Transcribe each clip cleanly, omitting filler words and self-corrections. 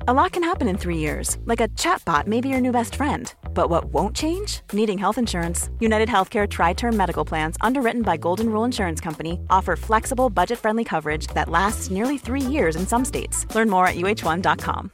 A lot can happen in 3 years, like a chatbot may be your new best friend. But what won't change? Needing health insurance. United Healthcare Tri-Term Medical Plans, underwritten by Golden Rule Insurance Company, offer flexible, budget-friendly coverage that lasts nearly 3 years in some states. Learn more at uh1.com.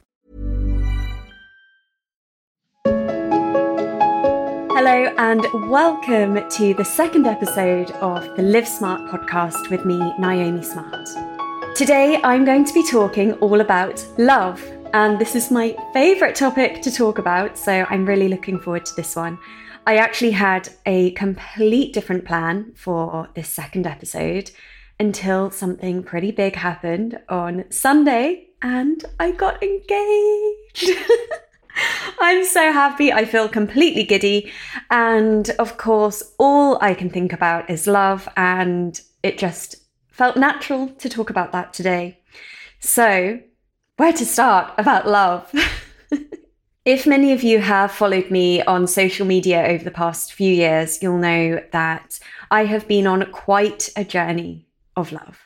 Hello and welcome to the second episode of the Live Smart podcast with me, Naomi Smart. Today I'm going to be talking all about love, and this is my favourite topic to talk about, so I'm really looking forward to this one. I actually had a complete different plan for this second episode until something pretty big happened on Sunday and I got engaged. I'm so happy. I feel completely giddy. And of course, all I can think about is love. And it just felt natural to talk about that today. So, where to start about love? If many of you have followed me on social media over the past few years, you'll know that I have been on quite a journey of love.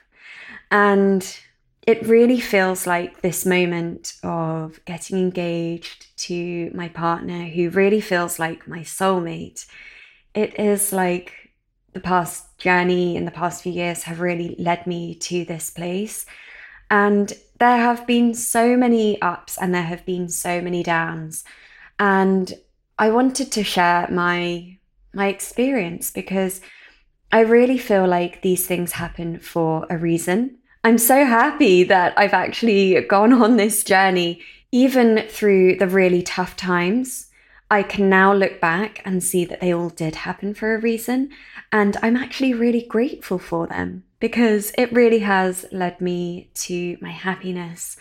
And it really feels like this moment of getting engaged to my partner, who really feels like my soulmate. It is like the past journey in the past few years have really led me to this place. And there have been so many ups and there have been so many downs. And I wanted to share my experience because I really feel like these things happen for a reason. I'm so happy that I've actually gone on this journey. Even through the really tough times, I can now look back and see that they all did happen for a reason. And I'm actually really grateful for them because it really has led me to my happiness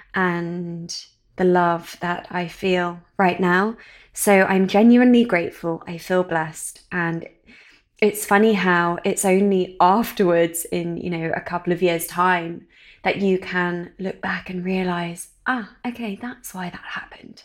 and the love that I feel right now. So I'm genuinely grateful. I feel blessed. And it's funny how it's only afterwards in, a couple of years' time that you can look back and realize, okay, that's why that happened.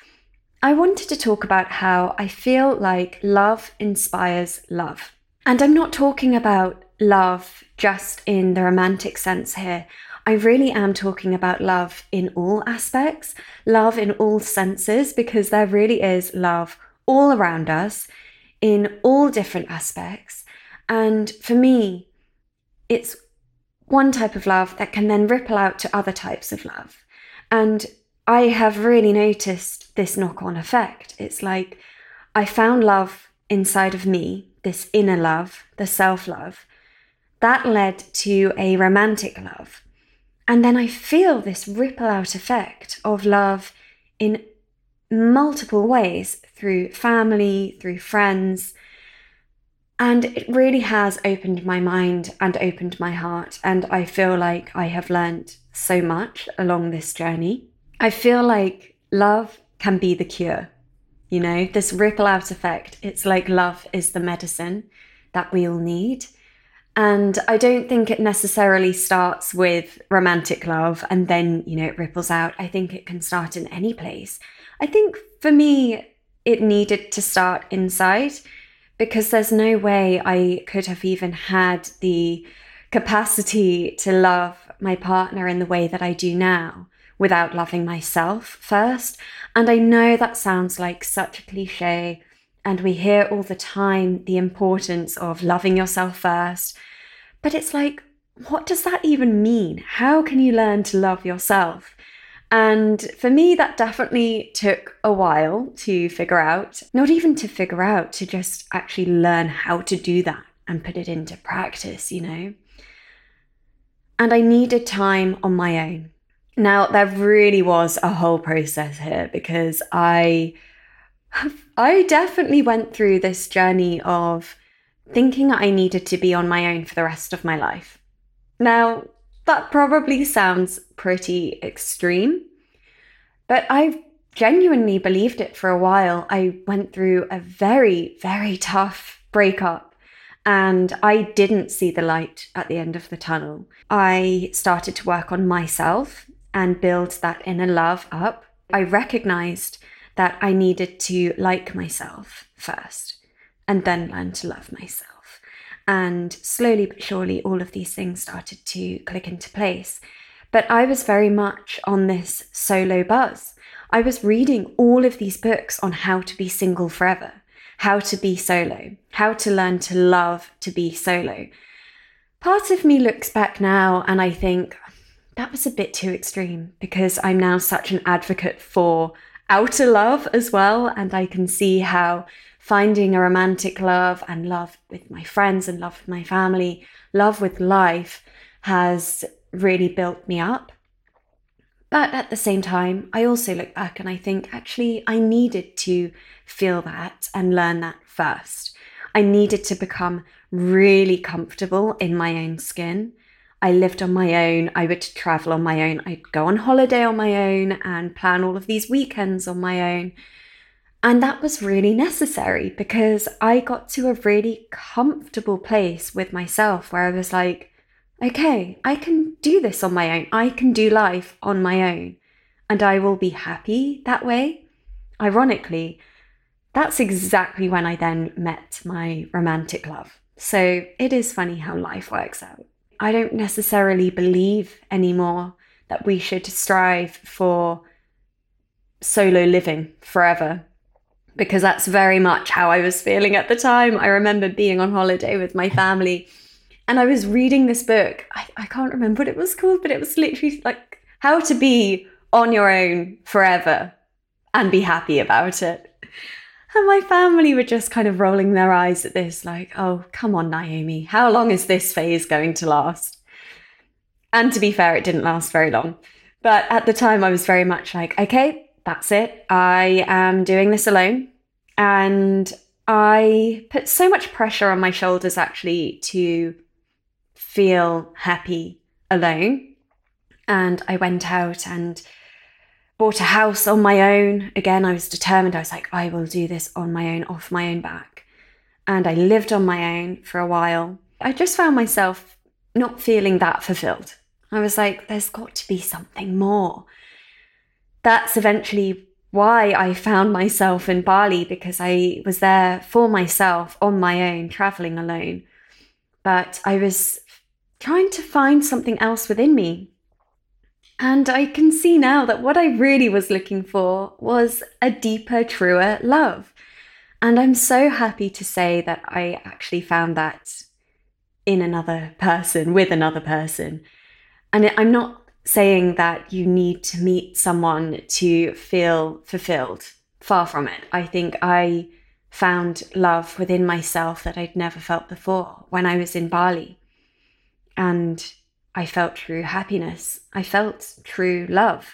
I wanted to talk about how I feel like love inspires love. And I'm not talking about love just in the romantic sense here. I really am talking about love in all aspects, love in all senses, because there really is love all around us in all different aspects. And for me, it's one type of love that can then ripple out to other types of love. And I have really noticed this knock-on effect. It's like I found love inside of me, this inner love, the self-love, that led to a romantic love. And then I feel this ripple out effect of love in multiple ways, through family, through friends. And it really has opened my mind and opened my heart. And I feel like I have learned so much along this journey. I feel like love can be the cure. This ripple out effect. It's like love is the medicine that we all need. And I don't think it necessarily starts with romantic love and then, it ripples out. I think it can start in any place. I think for me, it needed to start inside because there's no way I could have even had the capacity to love my partner in the way that I do now without loving myself first. And I know that sounds like such a cliche, and we hear all the time the importance of loving yourself first. But it's like, what does that even mean? How can you learn to love yourself? And for me, that definitely took a while to figure out, not even to figure out, to just actually learn how to do that and put it into practice, And I needed time on my own. Now, there really was a whole process here because I definitely went through this journey of thinking I needed to be on my own for the rest of my life. Now, that probably sounds pretty extreme, but I've genuinely believed it for a while. I went through a very, very tough breakup and I didn't see the light at the end of the tunnel. I started to work on myself and build that inner love up. I recognized that I needed to like myself first and then learn to love myself. And slowly but surely, all of these things started to click into place. But I was very much on this solo buzz. I was reading all of these books on how to be single forever, how to be solo, how to learn to love to be solo. Part of me looks back now and I think that was a bit too extreme, because I'm now such an advocate for outer love as well. And I can see how finding a romantic love and love with my friends and love with my family, love with life has really built me up. But at the same time, I also look back and I think, actually, I needed to feel that and learn that first. I needed to become really comfortable in my own skin. I lived on my own. I would travel on my own. I'd go on holiday on my own and plan all of these weekends on my own. And that was really necessary, because I got to a really comfortable place with myself where I was like, okay, I can do this on my own. I can do life on my own, and I will be happy that way. Ironically, that's exactly when I then met my romantic love. So it is funny how life works out. I don't necessarily believe anymore that we should strive for solo living forever, because that's very much how I was feeling at the time. I remember being on holiday with my family and I was reading this book. I can't remember what it was called, but it was literally like how to be on your own forever and be happy about it. And my family were just kind of rolling their eyes at this, like, oh, come on, Naomi, how long is this phase going to last? And to be fair, it didn't last very long. But at the time, I was very much like, okay, that's it. I am doing this alone. And I put so much pressure on my shoulders, actually, to feel happy alone. And I went out and bought a house on my own. Again, I was determined. I was like, I will do this on my own, off my own back. And I lived on my own for a while. I just found myself not feeling that fulfilled. I was like, there's got to be something more. That's eventually why I found myself in Bali, because I was there for myself on my own, traveling alone. But I was trying to find something else within me. And I can see now that what I really was looking for was a deeper, truer love. And I'm so happy to say that I actually found that in another person, with another person. And I'm not saying that you need to meet someone to feel fulfilled. Far from it. I think I found love within myself that I'd never felt before when I was in Bali. And I felt true happiness. I felt true love.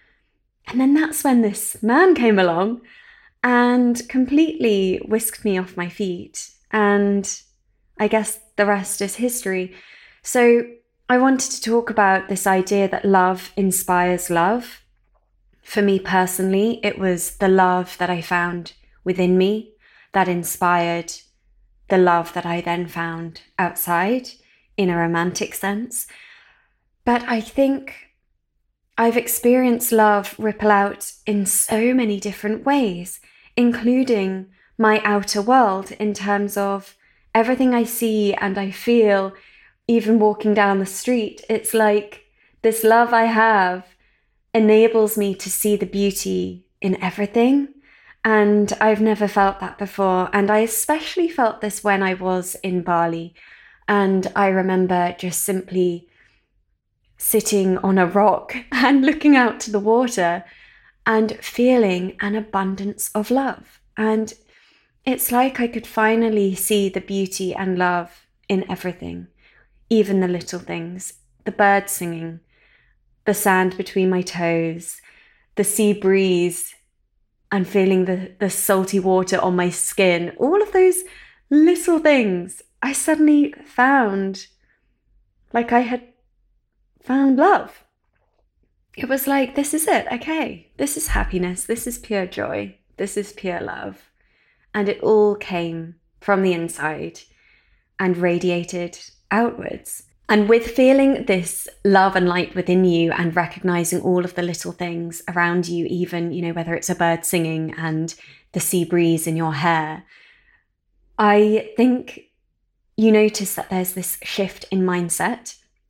And then that's when this man came along and completely whisked me off my feet. And I guess the rest is history. So I wanted to talk about this idea that love inspires love. For me personally, it was the love that I found within me that inspired the love that I then found outside in a romantic sense. But I think I've experienced love ripple out in so many different ways, including my outer world in terms of everything I see and I feel, even walking down the street. It's like this love I have enables me to see the beauty in everything. And I've never felt that before. And I especially felt this when I was in Bali. And I remember just simply sitting on a rock and looking out to the water and feeling an abundance of love. And it's like I could finally see the beauty and love in everything, even the little things, the birds singing, the sand between my toes, the sea breeze, and feeling the salty water on my skin. All of those little things, I suddenly found like I had found love. It was like, this is it. Okay, this is happiness. This is pure joy. This is pure love. And it all came from the inside and radiated outwards. And with feeling this love and light within you and recognizing all of the little things around you, even, whether it's a bird singing and the sea breeze in your hair, I think you notice that there's this shift in mindset.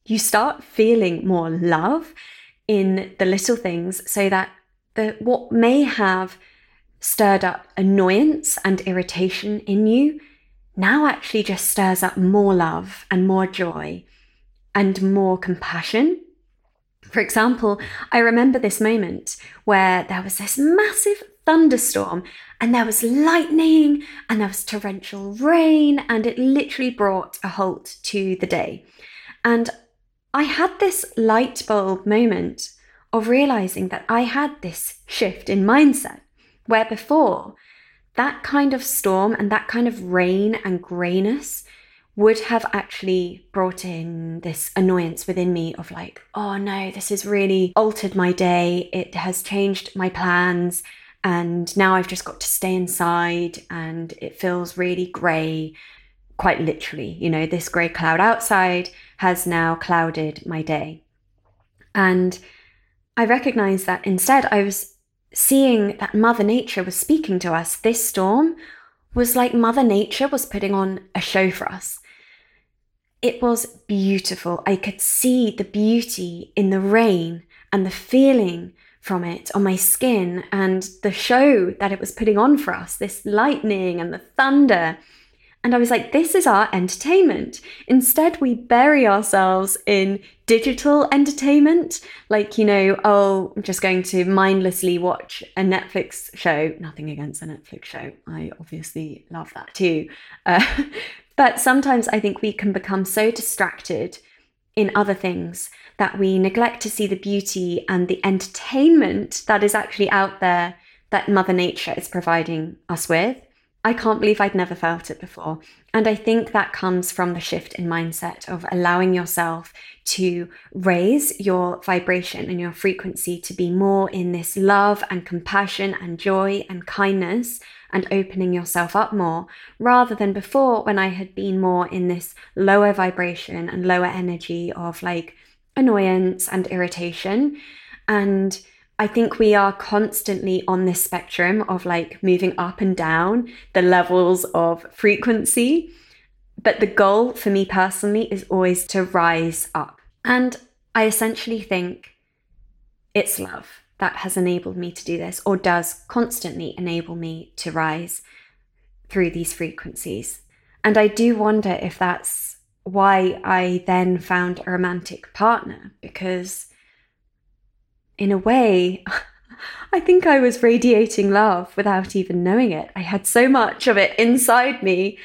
you start feeling more love in the little things, so that what may have stirred up annoyance and irritation in you now actually just stirs up more love and more joy and more compassion. For example, I remember this moment where there was this massive thunderstorm and there was lightning and there was torrential rain, and it literally brought a halt to the day. And I had this light bulb moment of realizing that I had this shift in mindset, where before that kind of storm and that kind of rain and greyness would have actually brought in this annoyance within me of like, oh no, this has really altered my day. It has changed my plans. And now I've just got to stay inside and it feels really grey. Quite literally, this grey cloud outside has now clouded my day. And I recognized that instead I was seeing that Mother Nature was speaking to us. This storm was like Mother Nature was putting on a show for us. It was beautiful. I could see the beauty in the rain and the feeling from it on my skin and the show that it was putting on for us, this lightning and the thunder. And I was like, this is our entertainment. Instead, we bury ourselves in digital entertainment. Like, I'm just going to mindlessly watch a Netflix show. Nothing against a Netflix show. I obviously love that too. But sometimes I think we can become so distracted in other things that we neglect to see the beauty and the entertainment that is actually out there that Mother Nature is providing us with. I can't believe I'd never felt it before. And I think that comes from the shift in mindset of allowing yourself to raise your vibration and your frequency to be more in this love and compassion and joy and kindness, and opening yourself up more, rather than before when I had been more in this lower vibration and lower energy of like annoyance and irritation. And I think we are constantly on this spectrum of like moving up and down the levels of frequency. But the goal for me personally is always to rise up. And I essentially think it's love that has enabled me to do this, or does constantly enable me to rise through these frequencies. And I do wonder if that's why I then found a romantic partner, because in a way, I think I was radiating love without even knowing it. I had so much of it inside me.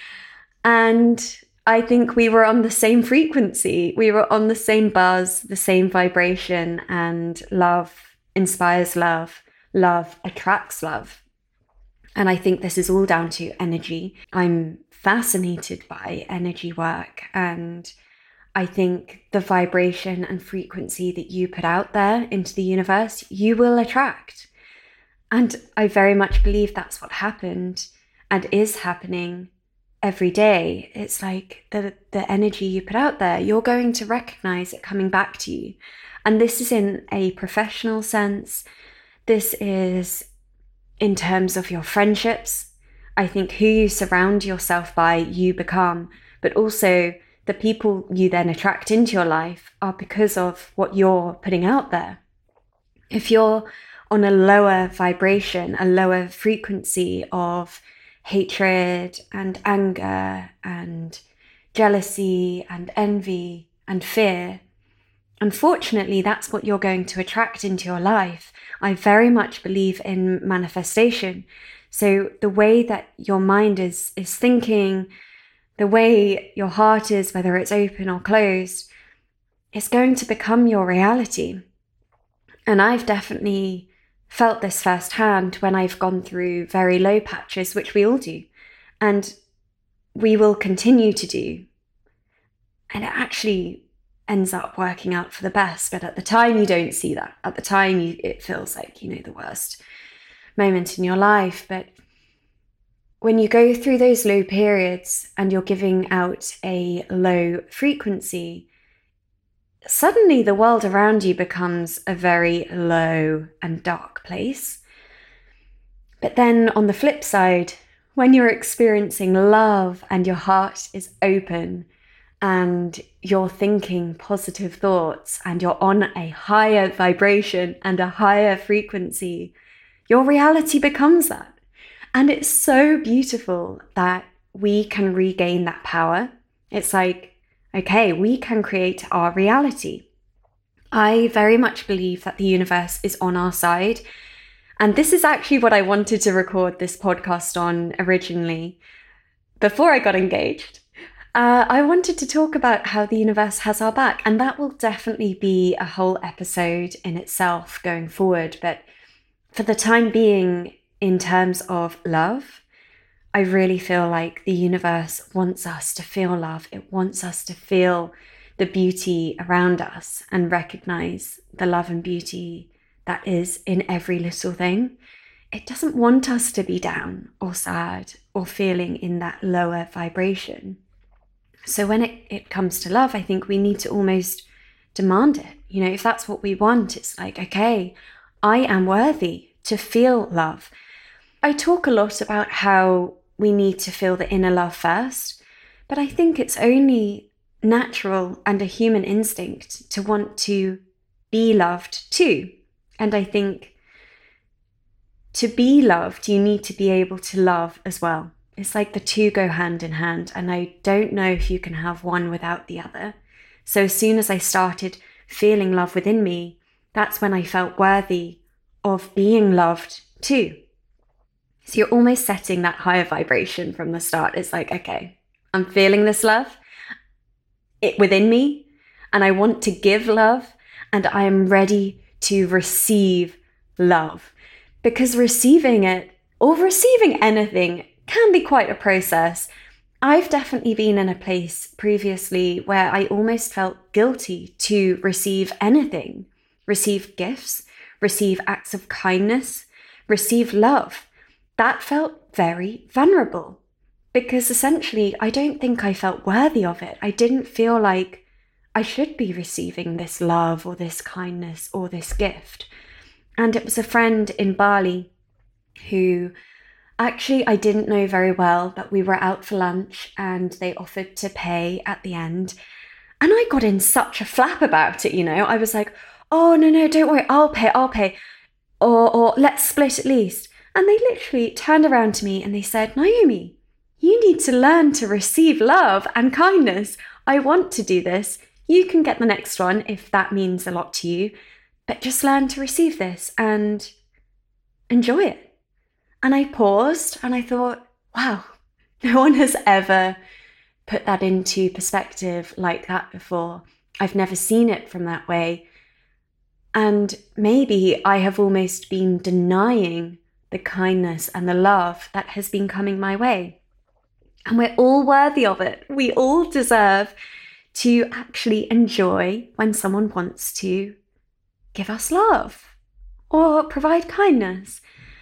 And I think we were on the same frequency. We were on the same buzz, the same vibration, and love inspires love. Love attracts love. And I think this is all down to energy. I'm fascinated by energy work, and I think the vibration and frequency that you put out there into the universe, you will attract. And I very much believe that's what happened and is happening every day. It's like the energy you put out there, you're going to recognize it coming back to you. And this is in a professional sense. This is in terms of your friendships. I think who you surround yourself by, you become, but also the people you then attract into your life are because of what you're putting out there. If you're on a lower vibration, a lower frequency of hatred and anger and jealousy and envy and fear, unfortunately, that's what you're going to attract into your life. I very much believe in manifestation. So the way that your mind is thinking, the way your heart is, whether it's open or closed, is going to become your reality. And I've definitely felt this firsthand when I've gone through very low patches, which we all do. And we will continue to do. And it actually ends up working out for the best. But at the time, you don't see that. At the time, it feels like, the worst moment in your life. But when you go through those low periods and you're giving out a low frequency, suddenly the world around you becomes a very low and dark place. But then on the flip side, when you're experiencing love and your heart is open and you're thinking positive thoughts and you're on a higher vibration and a higher frequency, your reality becomes that. And it's so beautiful that we can regain that power. It's like, okay, we can create our reality. I very much believe that the universe is on our side. And this is actually what I wanted to record this podcast on originally, before I got engaged. I wanted to talk about how the universe has our back, and that will definitely be a whole episode in itself going forward. But for the time being, in terms of love, I really feel like the universe wants us to feel love. It wants us to feel the beauty around us and recognize the love and beauty that is in every little thing. It doesn't want us to be down or sad or feeling in that lower vibration. So when it comes to love, I think we need to almost demand it. If that's what we want, it's like, okay, I am worthy to feel love. I talk a lot about how we need to feel the inner love first, but I think it's only natural and a human instinct to want to be loved too. And I think to be loved, you need to be able to love as well. It's like the two go hand in hand, and I don't know if you can have one without the other. So as soon as I started feeling love within me, that's when I felt worthy of being loved too. So you're almost setting that higher vibration from the start. It's like, okay, I'm feeling this love within me, and I want to give love, and I am ready to receive love. Because receiving it, or receiving anything, can be quite a process. I've definitely been in a place previously where I almost felt guilty to receive anything, receive gifts, receive acts of kindness, receive love. That felt very vulnerable because essentially I don't think I felt worthy of it. I didn't feel like I should be receiving this love or this kindness or this gift. And it was a friend in Bali who actually I didn't know very well, but we were out for lunch and they offered to pay at the end. And I got in such a flap about it, I was like, oh, no, don't worry, I'll pay. Or let's split at least. And they literally turned around to me and they said, Naomi, you need to learn to receive love and kindness. I want to do this. You can get the next one if that means a lot to you. But just learn to receive this and enjoy it. And I paused and I thought, wow, no one has ever put that into perspective like that before. I've never seen it from that way. And maybe I have almost been denying the kindness and the love that has been coming my way. And we're all worthy of it. We all deserve to actually enjoy when someone wants to give us love or provide kindness.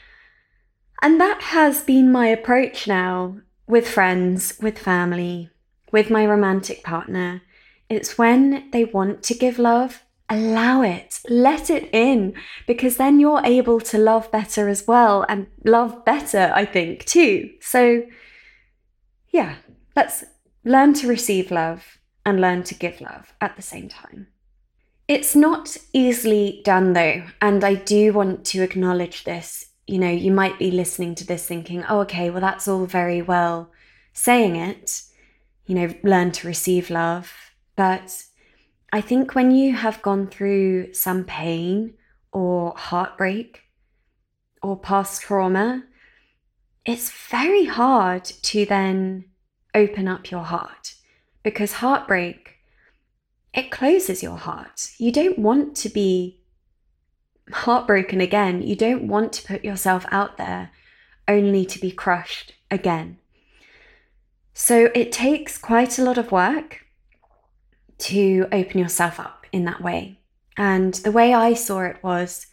And that has been my approach now with friends, with family, with my romantic partner. It's when they want to give love, allow it, let it in, because then you're able to love better as well and love better, I think, too. So yeah, let's learn to receive love and learn to give love at the same time. It's not easily done though, and I do want to acknowledge this. You might be listening to this thinking, oh, okay, well, that's all very well saying it, learn to receive love. But I think when you have gone through some pain or heartbreak or past trauma, it's very hard to then open up your heart, because heartbreak, it closes your heart. You don't want to be heartbroken again. You don't want to put yourself out there only to be crushed again. So it takes quite a lot of work to open yourself up in that way. And the way I saw it was,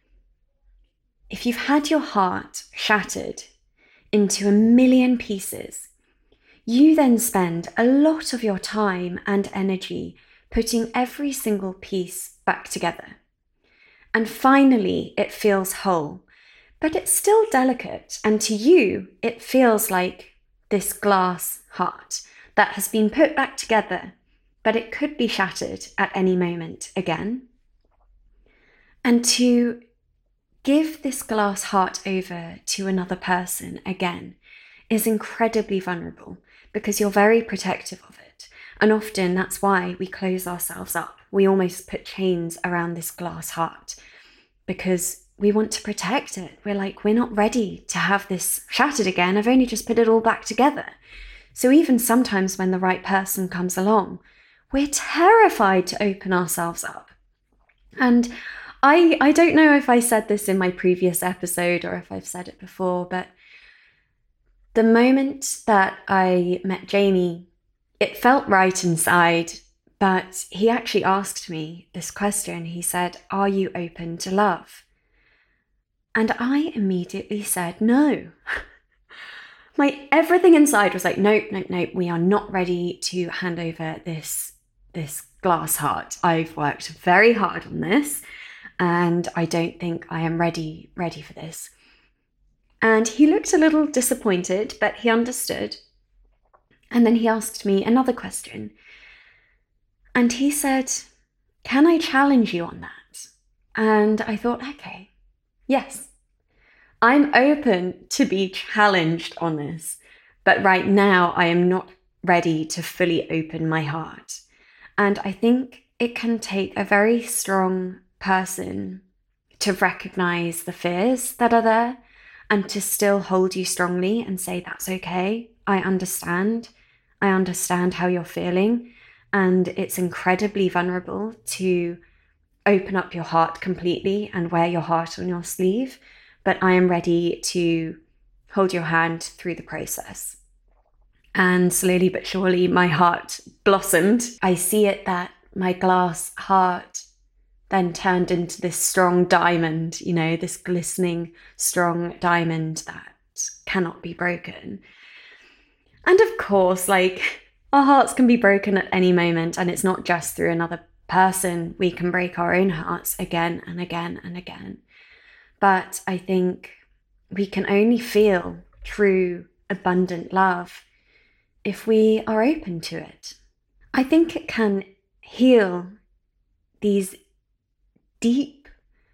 if you've had your heart shattered into a million pieces, you then spend a lot of your time and energy putting every single piece back together. And finally, it feels whole, but it's still delicate. And to you, it feels like this glass heart that has been put back together. but it could be shattered at any moment again. And to give this glass heart over to another person again is incredibly vulnerable because you're very protective of it. And often that's why we close ourselves up. We almost put chains around this glass heart because we want to protect it. We're like, we're not ready to have this shattered again. I've only just put it all back together. So even sometimes when the right person comes along, we're terrified to open ourselves up. And I don't know if I said this in my previous episode or if I've said it before, but the moment that I met Jamie, it felt right inside, but he actually asked me this question. He said, "Are you open to love?" And I immediately said, no. My everything inside was like, nope, we are not ready to hand over this glass heart. I've worked very hard on this, and I don't think I am ready for this. And he looked a little disappointed, but he understood. And then he asked me another question. And he said, "Can I challenge you on that?" And I thought, okay, yes, I'm open to be challenged on this. But right now, I am not ready to fully open my heart. And I think it can take a very strong person to recognize the fears that are there and to still hold you strongly and say, that's okay. I understand how you're feeling. And it's incredibly vulnerable to open up your heart completely and wear your heart on your sleeve. But I am ready to hold your hand through the process. And slowly but surely, my heart blossomed. I see it that my glass heart then turned into this strong diamond, this glistening, strong diamond that cannot be broken. And of course, our hearts can be broken at any moment, and it's not just through another person. We can break our own hearts again and again and again. But I think we can only feel true, abundant love if we are open to it. I think it can heal these deep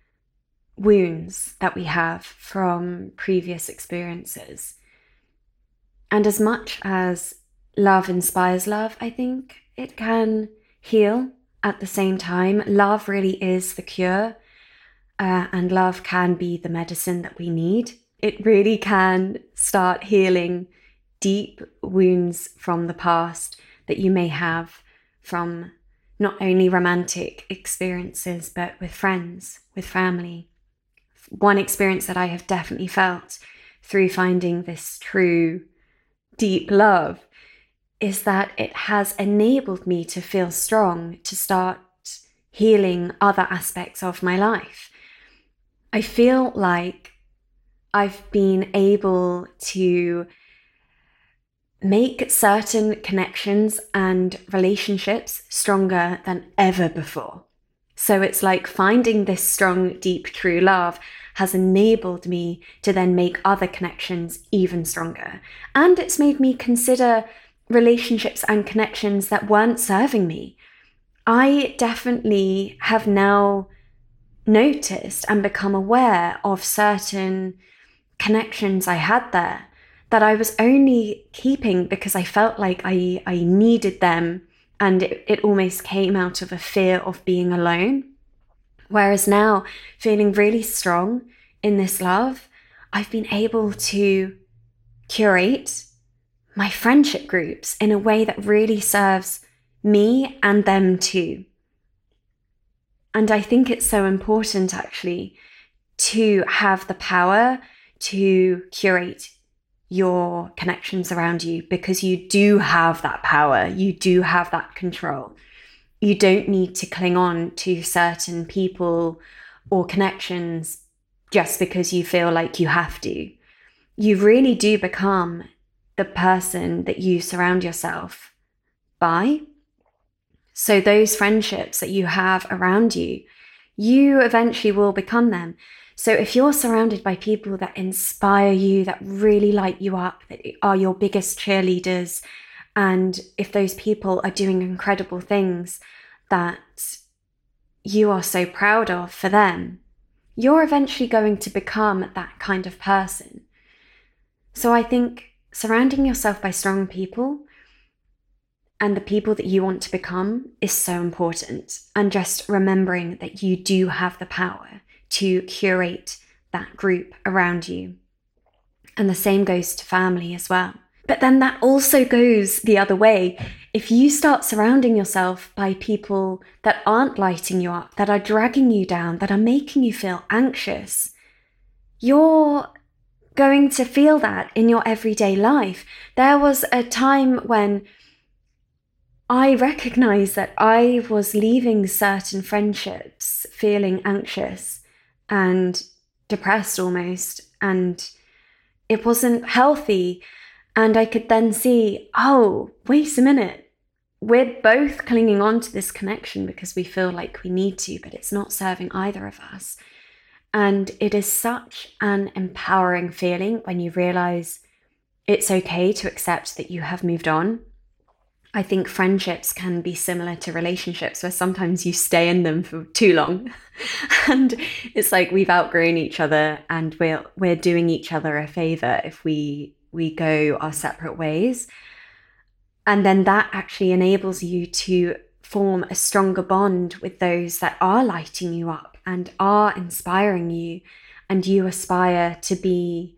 wounds that we have from previous experiences. And as much as love inspires love, I think it can heal at the same time. Love really is the cure, and love can be the medicine that we need. It really can start healing deep wounds from the past that you may have from not only romantic experiences, but with friends, with family. One experience that I have definitely felt through finding this true, deep love is that it has enabled me to feel strong, to start healing other aspects of my life. I feel like I've been able to make certain connections and relationships stronger than ever before. So it's like finding this strong, deep, true love has enabled me to then make other connections even stronger. And it's made me consider relationships and connections that weren't serving me. I definitely have now noticed and become aware of certain connections I had there that I was only keeping because I felt like I needed them, and it almost came out of a fear of being alone. Whereas now, feeling really strong in this love, I've been able to curate my friendship groups in a way that really serves me and them too. And I think it's so important actually to have the power to curate your connections around you, because you do have that power, you do have that control. You don't need to cling on to certain people or connections just because you feel like you have to. You really do become the person that you surround yourself by. So those friendships that you have around you, you eventually will become them. So if you're surrounded by people that inspire you, that really light you up, that are your biggest cheerleaders, And if those people are doing incredible things that you are so proud of for them, you're eventually going to become that kind of person. So I think surrounding yourself by strong people and the people that you want to become is so important. And just remembering that you do have the power to curate that group around you. And the same goes to family as well. But then that also goes the other way. If you start surrounding yourself by people that aren't lighting you up, that are dragging you down, that are making you feel anxious, you're going to feel that in your everyday life. There was a time when I recognized that I was leaving certain friendships feeling anxious and depressed almost, and it wasn't healthy. And I could then see, oh, wait a minute, we're both clinging on to this connection because we feel like we need to, but it's not serving either of us. And it is such an empowering feeling when you realize it's okay to accept that you have moved on. I think friendships can be similar to relationships where sometimes you stay in them for too long and it's like we've outgrown each other and we're doing each other a favor if we go our separate ways. And then that actually enables you to form a stronger bond with those that are lighting you up and are inspiring you, and you aspire to be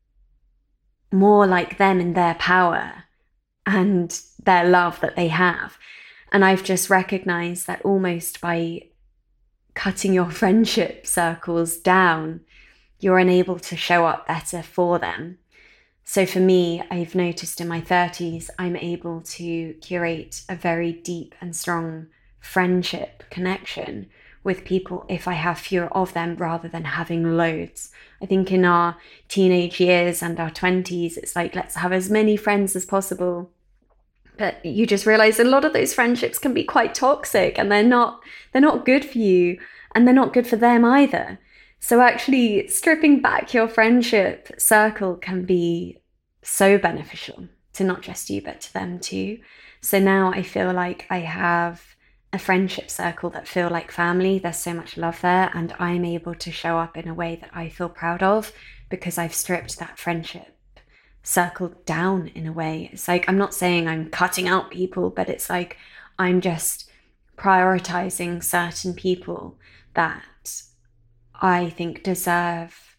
more like them in their power and their love that they have. And I've just recognized that almost by cutting your friendship circles down, you're enabled to show up better for them. So for me, I've noticed in my 30s, I'm able to curate a very deep and strong friendship connection with people if I have fewer of them rather than having loads. I think in our teenage years and our 20s, it's like, let's have as many friends as possible. But you just realize a lot of those friendships can be quite toxic, and they're not good for you, and they're not good for them either. So actually stripping back your friendship circle can be so beneficial to not just you, but to them too. So now I feel like I have a friendship circle that feel like family. There's so much love there, and I'm able to show up in a way that I feel proud of because I've stripped that friendship circle down in a way. It's like, I'm not saying I'm cutting out people, but it's like I'm just prioritizing certain people that I think deserve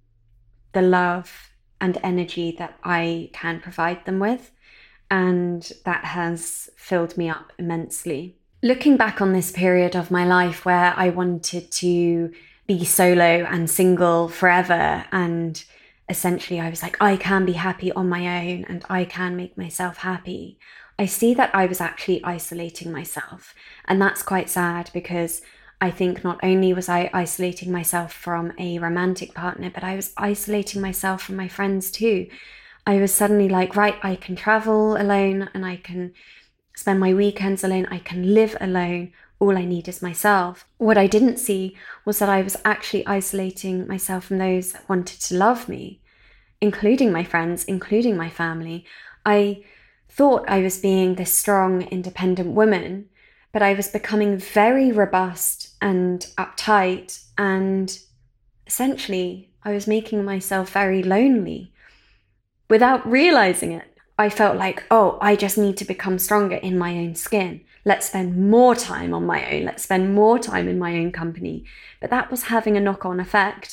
the love and energy that I can provide them with. And that has filled me up immensely. Looking back on this period of my life where I wanted to be solo and single forever, and essentially I was like, I can be happy on my own and I can make myself happy, I see that I was actually isolating myself. And that's quite sad, because I think not only was I isolating myself from a romantic partner, but I was isolating myself from my friends too. I was suddenly like, right, I can travel alone and I can spend my weekends alone, I can live alone, all I need is myself. What I didn't see was that I was actually isolating myself from those that wanted to love me, including my friends, including my family. I thought I was being this strong, independent woman, but I was becoming very robust and uptight, and essentially I was making myself very lonely without realizing it. I felt like, oh, I just need to become stronger in my own skin. Let's spend more time on my own. Let's spend more time in my own company. But that was having a knock-on effect.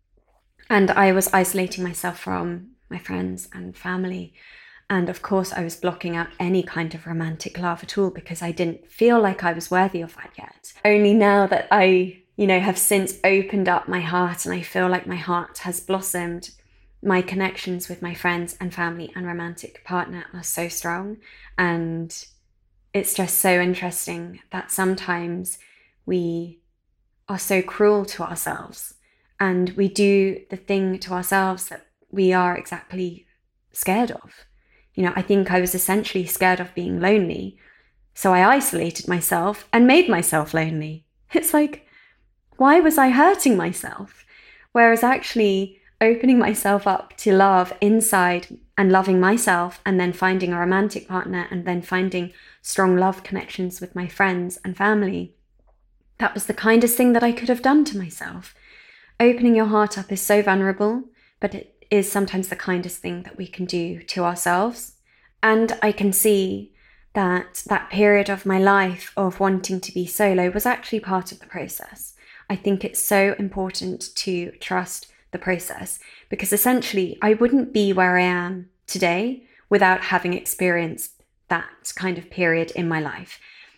And I was isolating myself from my friends and family. And of course, I was blocking out any kind of romantic love at all because I didn't feel like I was worthy of that yet. Only now that I, have since opened up my heart and I feel like my heart has blossomed, my connections with my friends and family and romantic partner are so strong. And it's just so interesting that sometimes we are so cruel to ourselves and we do the thing to ourselves that we are exactly scared of. I think I was essentially scared of being lonely, so I isolated myself and made myself lonely. It's like, why was I hurting myself? Whereas actually, opening myself up to love inside and loving myself, and then finding a romantic partner, and then finding strong love connections with my friends and family, that was the kindest thing that I could have done to myself. Opening your heart up is so vulnerable, but it is sometimes the kindest thing that we can do to ourselves. And I can see that that period of my life of wanting to be solo was actually part of the process. I think it's so important to trust the process, because essentially I wouldn't be where I am today without having experienced that kind of period in my life.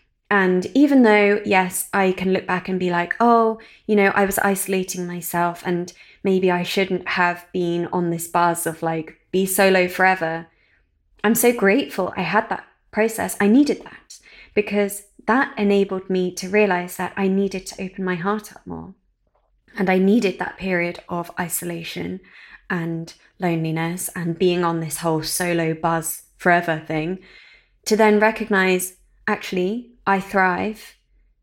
And even though, yes, I can look back and be like, oh, I was isolating myself and maybe I shouldn't have been on this buzz of like, be solo forever. I'm so grateful I had that process. I needed that, because that enabled me to realize that I needed to open my heart up more. And I needed that period of isolation and loneliness and being on this whole solo buzz forever thing to then recognize, actually, I thrive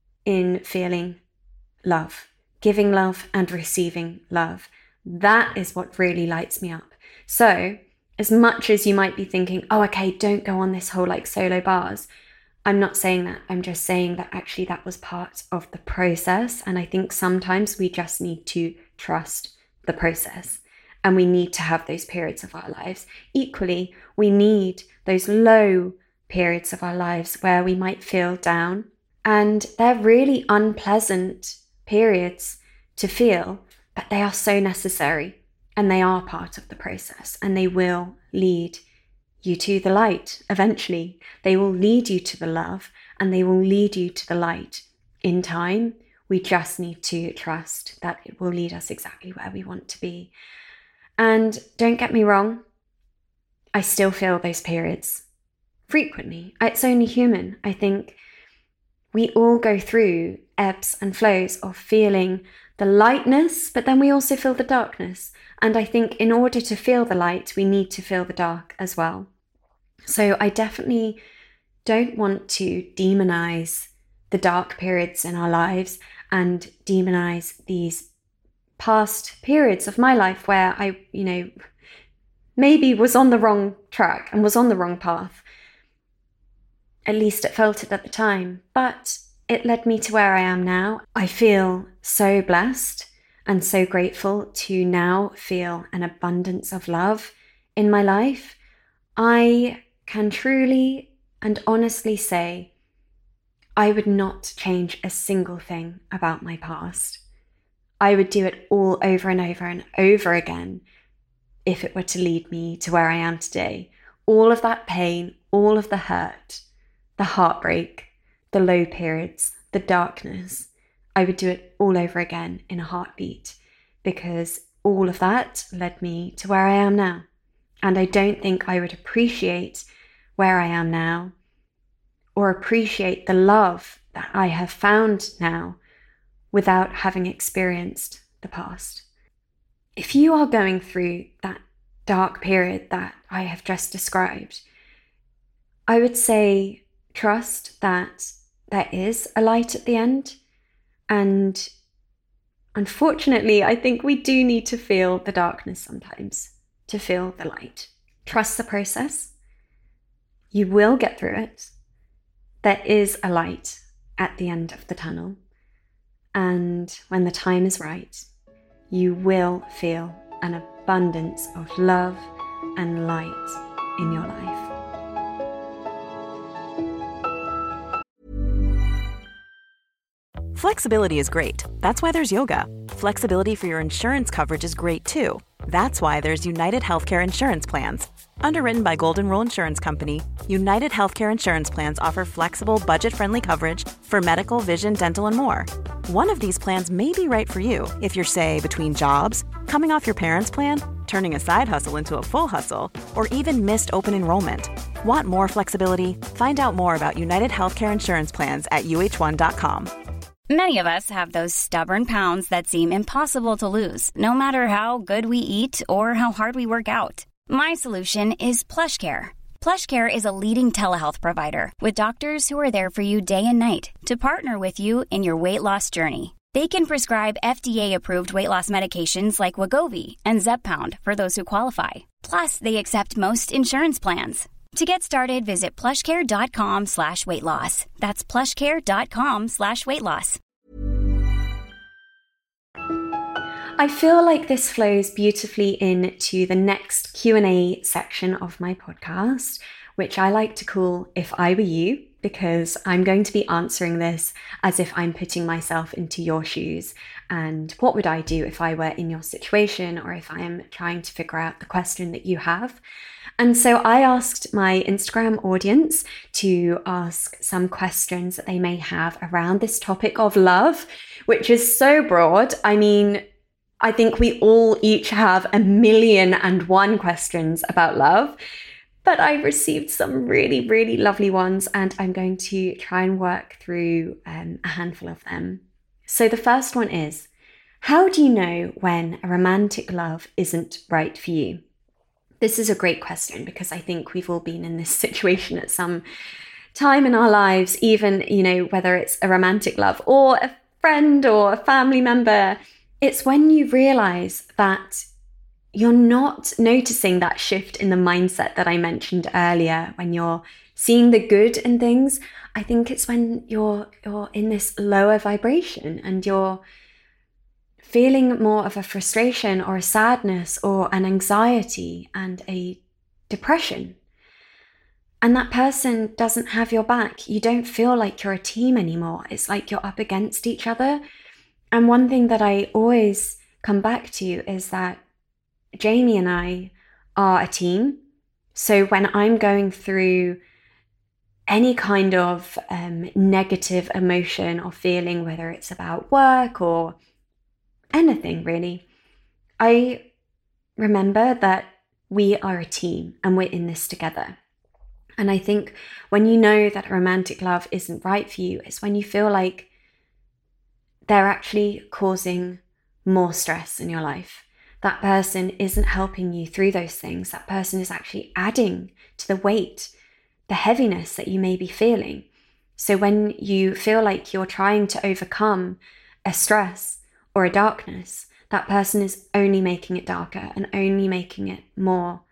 in feeling love, giving love and receiving love. That is what really lights me up. So as much as you might be thinking, oh, okay, don't go on this whole like solo bars, I'm not saying that. I'm just saying that actually that was part of the process. And I think sometimes we just need to trust the process, and we need to have those periods of our lives. Equally, we need those low periods of our lives where we might feel down, and they're really unpleasant periods to feel, but they are so necessary, and they are part of the process, and they will lead you to the light eventually. They will lead you to the love, and they will lead you to the light in time. We just need to trust that it will lead us exactly where we want to be. And don't get me wrong, I still feel those periods frequently. It's only human. I think we all go through ebbs and flows of feeling the lightness, but then we also feel the darkness. And I think in order to feel the light, we need to feel the dark as well. So I definitely don't want to demonize the dark periods in our lives and demonize these past periods of my life where I, maybe was on the wrong track and was on the wrong path. At least it felt it at the time, but it led me to where I am now. I feel so blessed and so grateful to now feel an abundance of love in my life. I can truly and honestly say I would not change a single thing about my past. I would do it all over and over and over again if it were to lead me to where I am today. All of that pain, all of the hurt, the heartbreak, the low periods, the darkness, I would do it all over again in a heartbeat, because all of that led me to where I am now. And I don't think I would appreciate where I am now or appreciate the love that I have found now without having experienced the past. If you are going through that dark period that I have just described, I would say trust that there is a light at the end. And unfortunately, I think we do need to feel the darkness sometimes to feel the light. Trust the process. You will get through it. There is a light at the end of the tunnel. And when the time is right, you will feel an abundance of love and light in your life. Flexibility is great. That's why there's yoga. Flexibility for your insurance coverage is great too. That's why there's United Healthcare Insurance Plans. Underwritten by Golden Rule Insurance Company, United Healthcare Insurance Plans offer flexible, budget-friendly coverage for medical, vision, dental, and more. One of these plans may be right for you if you're, say, between jobs, coming off your parents' plan, turning a side hustle into a full hustle, or even missed open enrollment. Want more flexibility? Find out more about United Healthcare Insurance Plans at uh1.com. Many of us have those stubborn pounds that seem impossible to lose, no matter how good we eat or how hard we work out. My solution is PlushCare. PlushCare is a leading telehealth provider with doctors who are there for you day and night to partner with you in your weight loss journey. They can prescribe FDA-approved weight loss medications like Wegovy and Zepbound for those who qualify. Plus, they accept most insurance plans. To get started, visit plushcare.com/weightloss. That's plushcare.com/weightloss. I feel like this flows beautifully into the next Q&A section of my podcast, which I like to call If I Were You, because I'm going to be answering this as if I'm putting myself into your shoes. And what would I do if I were in your situation, or if I am trying to figure out the question that you have? And so I asked my Instagram audience to ask some questions that they may have around this topic of love, which is so broad. I mean, I think we all each have 1,000,001 questions about love, but I received some really, really lovely ones, and I'm going to try and work through a handful of them. So the first one is, how do you know when a romantic love isn't right for you? This is a great question because I think we've all been in this situation at some time in our lives, even, whether it's a romantic love or a friend or a family member. It's when you realize that you're not noticing that shift in the mindset that I mentioned earlier, when you're seeing the good in things. I think it's when you're in this lower vibration and you're feeling more of a frustration or a sadness or an anxiety and a depression. And that person doesn't have your back. You don't feel like you're a team anymore. It's like you're up against each other. And one thing that I always come back to is that Jamie and I are a team. So when I'm going through any kind of negative emotion or feeling, whether it's about work or anything really, I remember that we are a team and we're in this together. And I think when you know that romantic love isn't right for you, it's when you feel like they're actually causing more stress in your life. That person isn't helping you through those things. That person is actually adding to the weight, the heaviness that you may be feeling. So when you feel like you're trying to overcome a stress or a darkness, that person is only making it darker and only making it more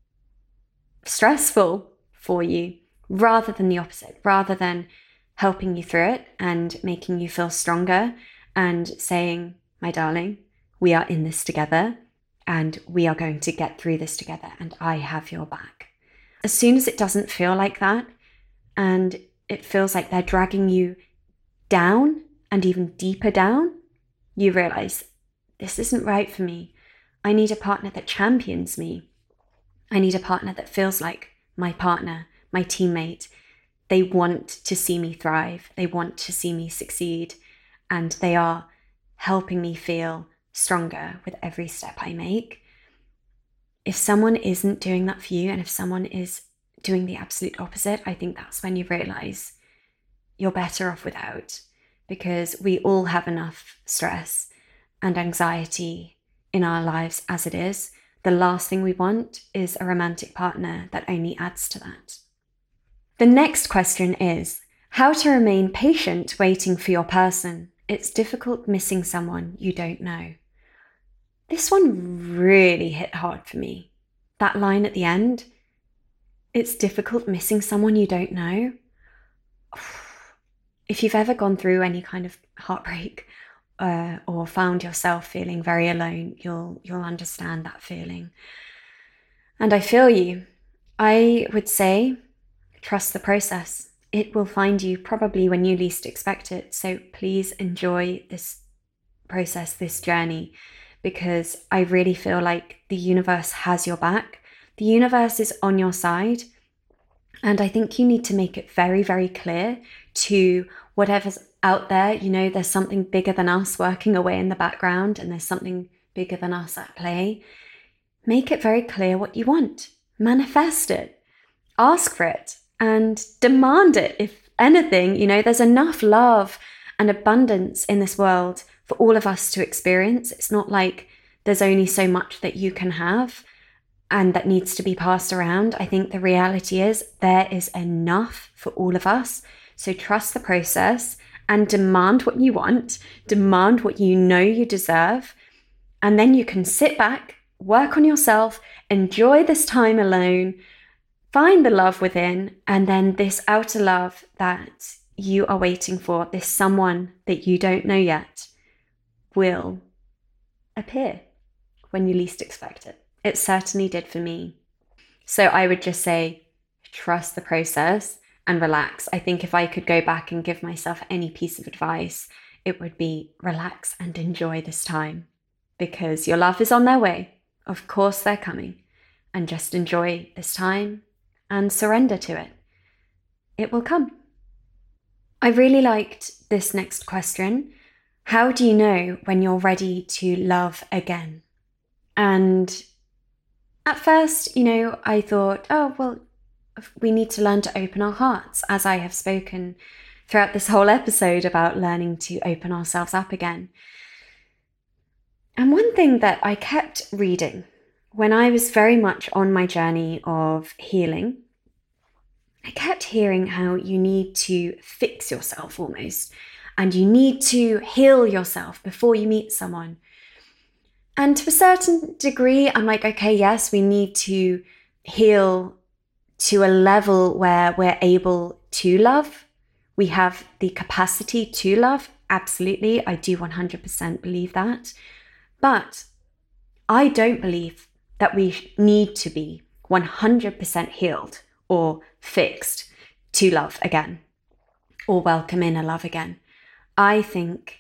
stressful for you, rather than the opposite, rather than helping you through it and making you feel stronger and saying, my darling, we are in this together and we are going to get through this together and I have your back. As soon as it doesn't feel like that and it feels like they're dragging you down and even deeper down, you realize this isn't right for me. I need a partner that champions me. I need a partner that feels like my partner, my teammate. They want to see me thrive. They want to see me succeed. And they are helping me feel stronger with every step I make. If someone isn't doing that for you, and if someone is doing the absolute opposite, I think that's when you realize you're better off without, because we all have enough stress and anxiety in our lives as it is. The last thing we want is a romantic partner that only adds to that. The next question is, how to remain patient waiting for your person. It's difficult missing someone you don't know. This one really hit hard for me. That line at the end, it's difficult missing someone you don't know. If you've ever gone through any kind of heartbreak or found yourself feeling very alone, you'll understand that feeling. And I feel you. I would say, trust the process. It will find you probably when you least expect it. So please enjoy this process, this journey, because I really feel like the universe has your back. The universe is on your side. And I think you need to make it very, very clear to whatever's out there. There's something bigger than us working away in the background, and there's something bigger than us at play. Make it very clear what you want. Manifest it. Ask for it. And demand it. If anything, there's enough love and abundance in this world for all of us to experience. It's not like there's only so much that you can have and that needs to be passed around. I think the reality is there is enough for all of us. So trust the process and demand what you want, demand what you know you deserve, and then you can sit back, work on yourself, enjoy this time alone, find the love within, and then this outer love that you are waiting for, this someone that you don't know yet, will appear when you least expect it. It certainly did for me. So I would just say, trust the process and relax. I think if I could go back and give myself any piece of advice, it would be relax and enjoy this time, because your love is on their way. Of course they're coming, and just enjoy this time and surrender to it. It will come. I really liked this next question. How do you know when you're ready to love again? And at first, I thought, oh, well, we need to learn to open our hearts, as I have spoken throughout this whole episode about learning to open ourselves up again. And one thing that I kept reading when I was very much on my journey of healing, I kept hearing how you need to fix yourself almost, and you need to heal yourself before you meet someone. And to a certain degree, I'm like, okay, yes, we need to heal to a level where we're able to love. We have the capacity to love. Absolutely. I do 100% believe that. But I don't believe that we need to be 100% healed or fixed to love again or welcome in a love again. I think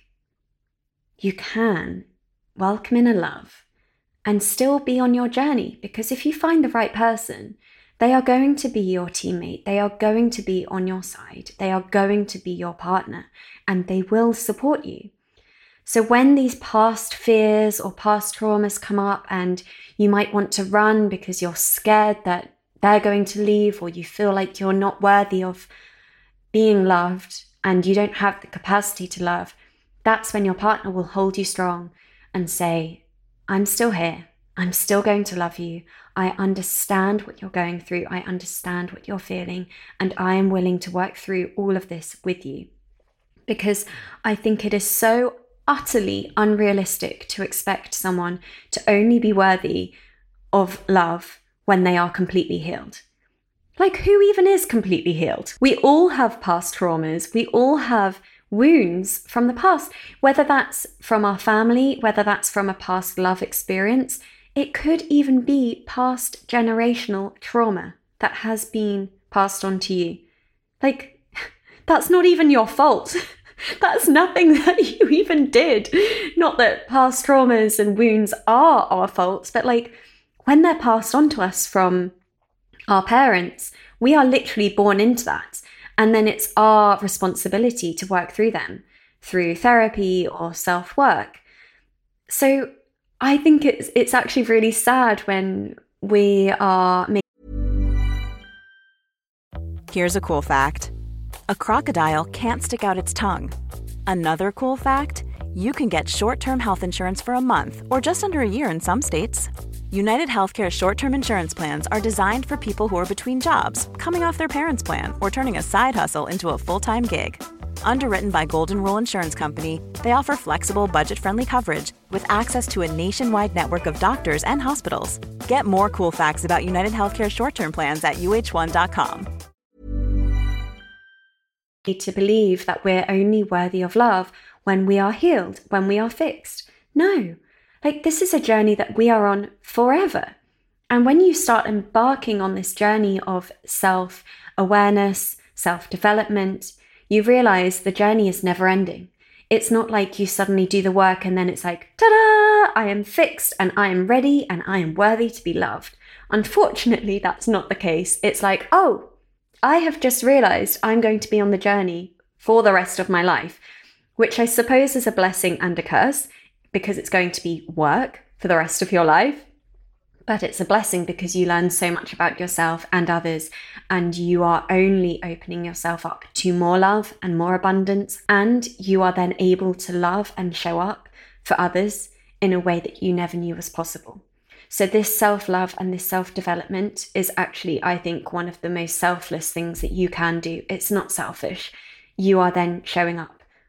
you can welcome in a love and still be on your journey, because if you find the right person, they are going to be your teammate. They are going to be on your side. They are going to be your partner, and they will support you. So when these past fears or past traumas come up and you might want to run because you're scared that they're going to leave, or you feel like you're not worthy of being loved and you don't have the capacity to love, that's when your partner will hold you strong and say, I'm still here. I'm still going to love you. I understand what you're going through. I understand what you're feeling, and I am willing to work through all of this with you. Because I think it is so utterly unrealistic to expect someone to only be worthy of love when they are completely healed. Like, who even is completely healed? We all have past traumas. We all have wounds from the past, whether that's from our family, whether that's from a past love experience. It could even be past generational trauma that has been passed on to you. Like, that's not even your fault. That's nothing that you even did. Not that past traumas and wounds are our faults, but like when they're passed on to us from our parents, we are literally born into that. And then it's our responsibility to work through them through therapy or self-work. So I think it's actually really sad when we are Here's a cool fact. A crocodile can't stick out its tongue. Another cool fact, you can get short-term health insurance for a month or just under a year in some states. United Healthcare short-term insurance plans are designed for people who are between jobs, coming off their parents' plan, or turning a side hustle into a full-time gig. Underwritten by Golden Rule Insurance Company, they offer flexible, budget-friendly coverage with access to a nationwide network of doctors and hospitals. Get more cool facts about United Healthcare short-term plans at uh1.com. To believe that we're only worthy of love when we are healed, when we are fixed. No, like this is a journey that we are on forever. And when you start embarking on this journey of self-awareness, self-development, you realize the journey is never ending. It's not like you suddenly do the work and then it's like, ta-da, I am fixed and I am ready and I am worthy to be loved. Unfortunately, that's not the case. It's like, oh, I have just realized I'm going to be on the journey for the rest of my life, which I suppose is a blessing and a curse because it's going to be work for the rest of your life. But it's a blessing because you learn so much about yourself and others, and you are only opening yourself up to more love and more abundance, and you are then able to love and show up for others in a way that you never knew was possible. So this self-love and this self-development is actually, I think, one of the most selfless things that you can do. It's not selfish. You are then showing up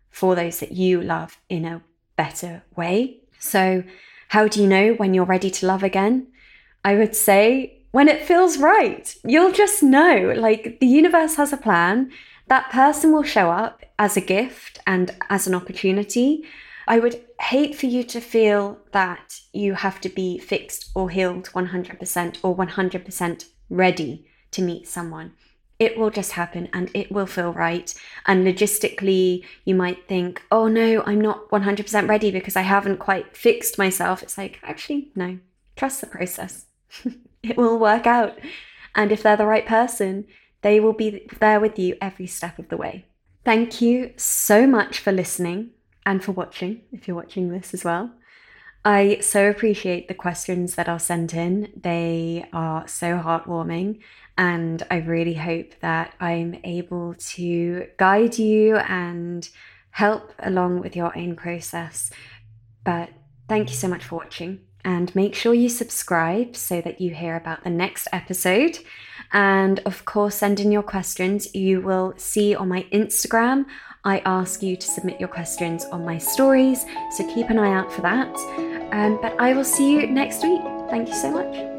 for those that you love in a better way. So how do you know when you're ready to love again? I would say when it feels right. You'll just know, like, the universe has a plan. That person will show up as a gift and as an opportunity. I would hate for you to feel that you have to be fixed or healed 100% or 100% ready to meet someone. It will just happen and it will feel right. And logistically, you might think, oh no, I'm not 100% ready because I haven't quite fixed myself. It's like, actually, no, trust the process. It will work out. And if they're the right person, they will be there with you every step of the way. Thank you so much for listening and for watching, if you're watching this as well. I so appreciate the questions that are sent in. They are so heartwarming, and I really hope that I'm able to guide you and help along with your own process. But thank you so much for watching, and make sure you subscribe so that you hear about the next episode. And of course, send in your questions. You will see on my Instagram, I ask you to submit your questions on my stories, so keep an eye out for that. But I will see you next week. Thank you so much.